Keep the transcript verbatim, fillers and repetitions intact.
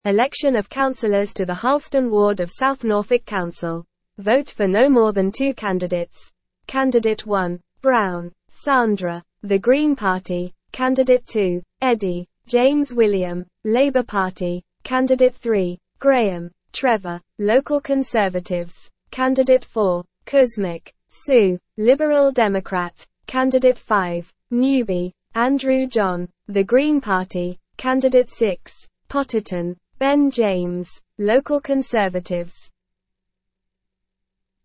Election of councillors to the Harleston ward of South Norfolk Council. Vote for no more than two candidates. Candidate one, Brown, Sandra, The Green Party. Candidate two, Eddie, James William, Labour Party. Candidate three, Graham, Trevor, Local Conservatives. Candidate four, Kuzmic, Sue, Liberal Democrat. Candidate five, Newby, Andrew John, The Green Party. Candidate six, Potterton, Ben James, Local Conservatives.